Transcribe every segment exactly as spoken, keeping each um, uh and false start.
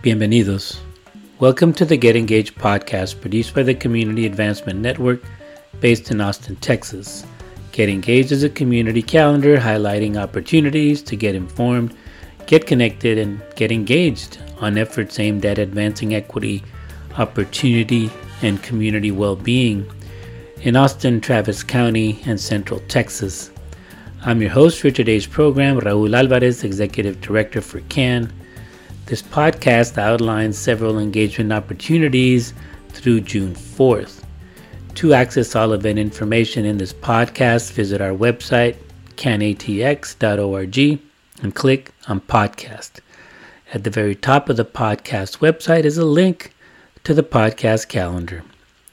Bienvenidos. Welcome to the Get Engaged podcast produced by the Community Advancement Network based in Austin, Texas. Get Engaged is a community calendar highlighting opportunities to get informed, get connected, and get engaged on efforts aimed at advancing equity, opportunity, and community well-being in Austin, Travis County, and Central Texas. I'm your host for today's program, Raul Alvarez, Executive Director for C A N. This podcast outlines several engagement opportunities through June fourth. To access all event information in this podcast, visit our website, can a t x dot org, and click on Podcast. At the very top of the podcast website is a link to the podcast calendar.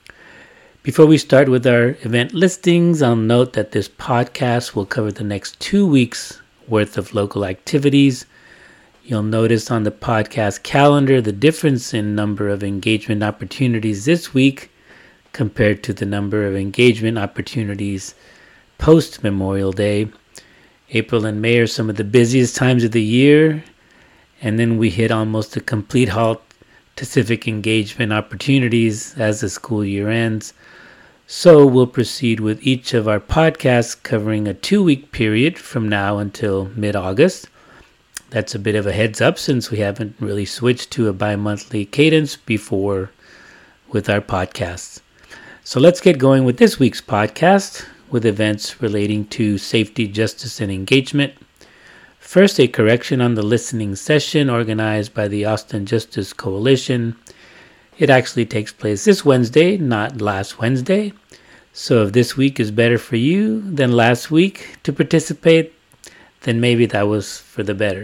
Before we start with our event listings, I'll note that this podcast will cover the next two weeks worth of local activities. You'll notice on the podcast calendar the difference in number of engagement opportunities this week compared to the number of engagement opportunities post-Memorial Day. April and May are some of the busiest times of the year, and then we hit almost a complete halt to civic engagement opportunities as the school year ends. So we'll proceed with each of our podcasts covering a two-week period from now until mid-August. That's a bit of a heads up since we haven't really switched to a bi-monthly cadence before with our podcasts. So let's get going with this week's podcast with events relating to safety, justice, and engagement. First, a correction on the listening session organized by the Austin Justice Coalition. It actually takes place this Wednesday, not last Wednesday. So if this week is better for you than last week to participate, then maybe that was for the better.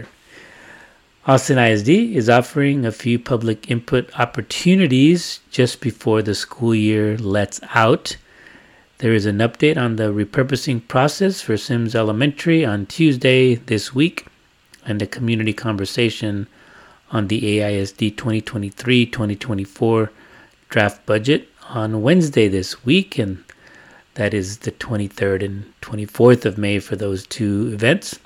Austin I S D is offering a few public input opportunities just before the school year lets out. There is an update on the repurposing process for Sims Elementary on Tuesday this week, and a community conversation on the A I S D twenty twenty-three twenty twenty-four draft budget on Wednesday this week, and that is the twenty-third and twenty-fourth of May for those two events.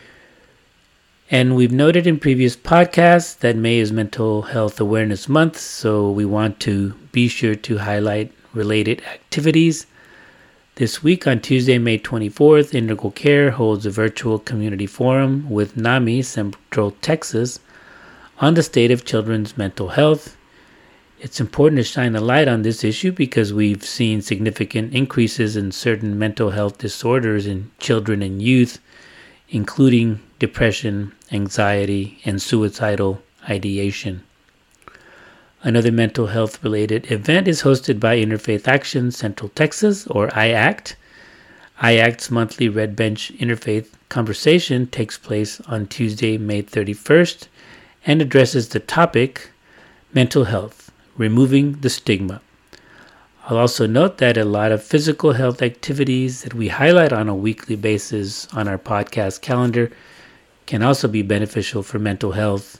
And we've noted in previous podcasts that May is Mental Health Awareness Month, so we want to be sure to highlight related activities. This week on Tuesday, May twenty-fourth, Integral Care holds a virtual community forum with NAMI Central Texas on the state of children's mental health. It's important to shine a light on this issue because we've seen significant increases in certain mental health disorders in children and youth, including depression, anxiety, and suicidal ideation. Another mental health related event is hosted by Interfaith Action Central Texas, or I ACT. I ACT's monthly Red Bench Interfaith Conversation takes place on Tuesday, May thirty-first, and addresses the topic, Mental Health, Removing the Stigma. I'll also note that a lot of physical health activities that we highlight on a weekly basis on our podcast calendar can also be beneficial for mental health.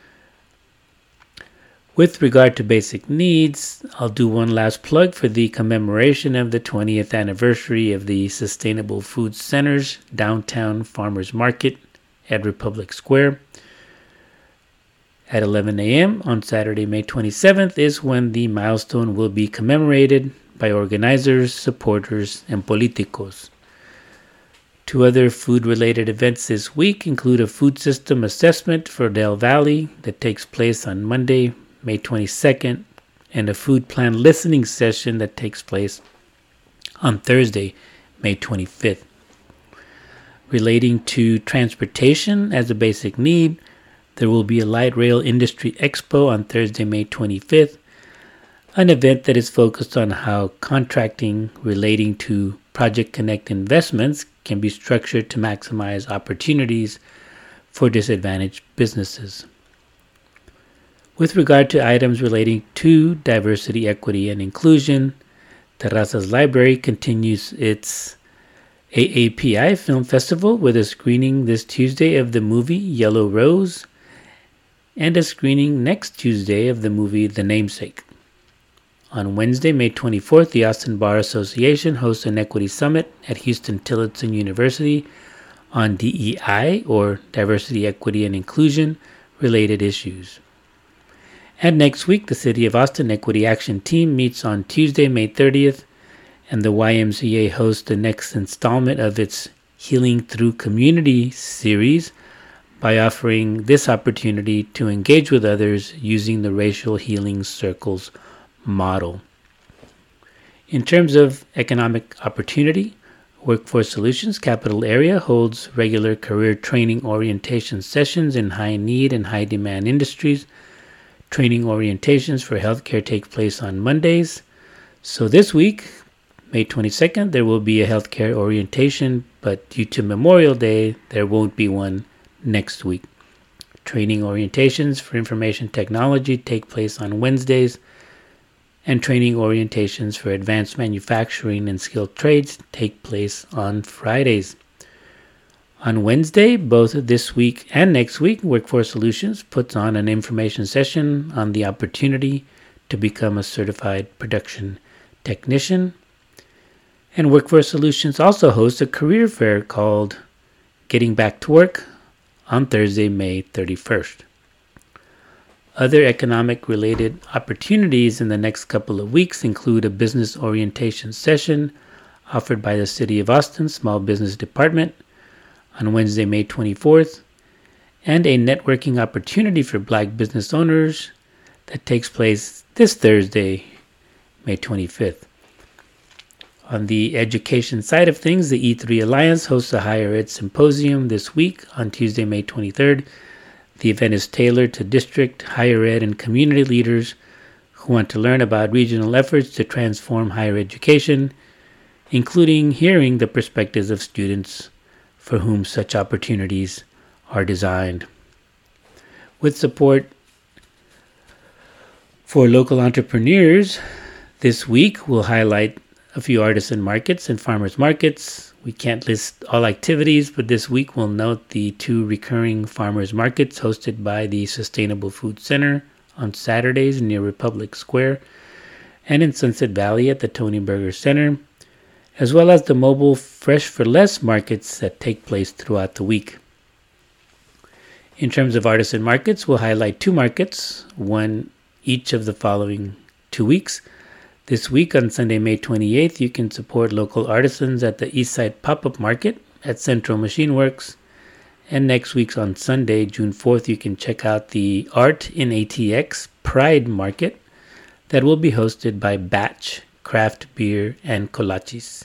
With regard to basic needs, I'll do one last plug for the commemoration of the twentieth anniversary of the Sustainable Food Center's Downtown Farmers Market at Republic Square. At eleven a.m. on Saturday, May twenty-seventh is when the milestone will be commemorated by organizers, supporters, and politicos. Two other food-related events this week include a food system assessment for Del Valley that takes place on Monday, May twenty-second, and a food plan listening session that takes place on Thursday, May twenty-fifth. Relating to transportation as a basic need, there will be a Light Rail Industry Expo on Thursday, May twenty-fifth, an event that is focused on how contracting relating to Project Connect investments can be structured to maximize opportunities for disadvantaged businesses. With regard to items relating to diversity, equity, and inclusion, Terrazas Library continues its A A P I Film Festival with a screening this Tuesday of the movie Yellow Rose and a screening next Tuesday of the movie The Namesake. On Wednesday, May twenty-fourth, the Austin Bar Association hosts an equity summit at Huston-Tillotson University on D E I, or Diversity, Equity, and Inclusion, related issues. And next week, the City of Austin Equity Action Team meets on Tuesday, May thirtieth, and the Y M C A hosts the next installment of its Healing Through Community series by offering this opportunity to engage with others using the Racial Healing Circles model. In terms of economic opportunity, Workforce Solutions Capital Area holds regular career training orientation sessions in high need and high demand industries. Training orientations for healthcare take place on Mondays. So this week, May twenty-second, there will be a healthcare orientation, but due to Memorial Day, there won't be one next week. Training orientations for information technology take place on Wednesdays, and training orientations for advanced manufacturing and skilled trades take place on Fridays. On Wednesday, both this week and next week, Workforce Solutions puts on an information session on the opportunity to become a certified production technician. And Workforce Solutions also hosts a career fair called Getting Back to Work on Thursday, May thirty-first. Other economic-related opportunities in the next couple of weeks include a business orientation session offered by the City of Austin Small Business Department on Wednesday, May twenty-fourth, and a networking opportunity for Black business owners that takes place this Thursday, May twenty-fifth. On the education side of things, the E three Alliance hosts a Higher Ed Symposium this week on Tuesday, May twenty-third. The event is tailored to district, higher ed, and community leaders who want to learn about regional efforts to transform higher education, including hearing the perspectives of students for whom such opportunities are designed. With support for local entrepreneurs, this week we'll highlight a few artisan markets and farmers markets. We can't list all activities, but this week we'll note the two recurring farmers markets hosted by the Sustainable Food Center on Saturdays near Republic Square and in Sunset Valley at the Tony Berger Center, as well as the mobile Fresh for Less markets that take place throughout the week. In terms of artisan markets, we'll highlight two markets, one each of the following two weeks. This week on Sunday, May twenty-eighth, you can support local artisans at the Eastside Pop-Up Market at Central Machine Works. And next week on Sunday, June fourth, you can check out the Art in A T X Pride Market that will be hosted by Batch Craft Beer and Kolaches.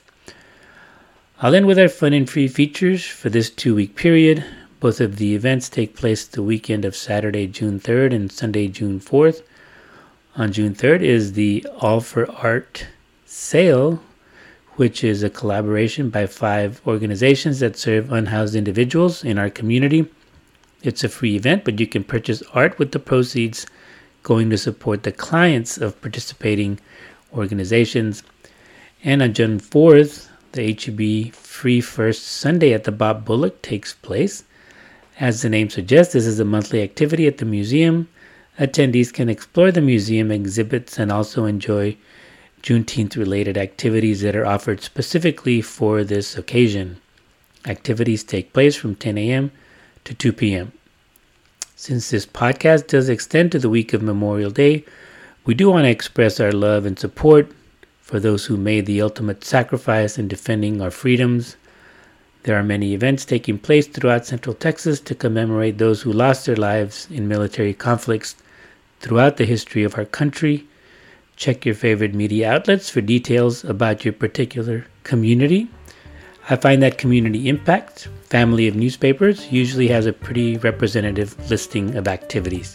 I'll end with our fun and free features for this two-week period. Both of the events take place the weekend of Saturday, June third and Sunday, June fourth. On June third is the All for Art sale, which is a collaboration by five organizations that serve unhoused individuals in our community. It's a free event, but you can purchase art with the proceeds going to support the clients of participating organizations. And on June fourth, the H E B Free First Sunday at the Bob Bullock takes place. As the name suggests, this is a monthly activity at the museum. Attendees can explore the museum exhibits and also enjoy Juneteenth-related activities that are offered specifically for this occasion. Activities take place from ten a.m. to two p.m. Since this podcast does extend to the week of Memorial Day, we do want to express our love and support for those who made the ultimate sacrifice in defending our freedoms. There are many events taking place throughout Central Texas to commemorate those who lost their lives in military conflicts throughout the history of our country. Check your favorite media outlets for details about your particular community. I find that Community Impact, family of newspapers, usually has a pretty representative listing of activities.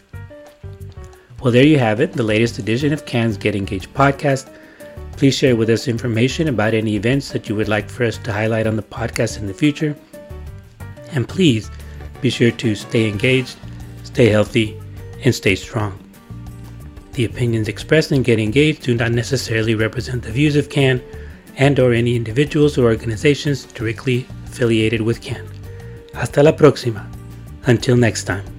Well, there you have it, the latest edition of CAN's Get Engaged podcast. Please share with us information about any events that you would like for us to highlight on the podcast in the future. And please be sure to stay engaged, stay healthy, and stay strong. The opinions expressed in Get Engaged do not necessarily represent the views of CAN and or any individuals or organizations directly affiliated with CAN. Hasta la próxima. Until next time.